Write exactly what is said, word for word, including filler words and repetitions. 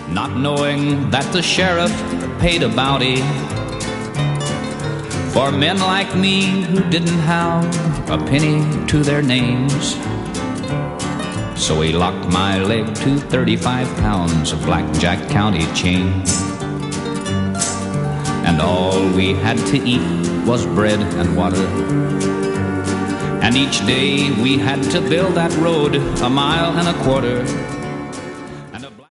not knowing that the sheriff paid a bounty for men like me who didn't have a penny to their names. So he locked my leg to thirty-five pounds of Blackjack County chain. And all we had to eat was bread and water. And each day we had to build that road a mile and a quarter.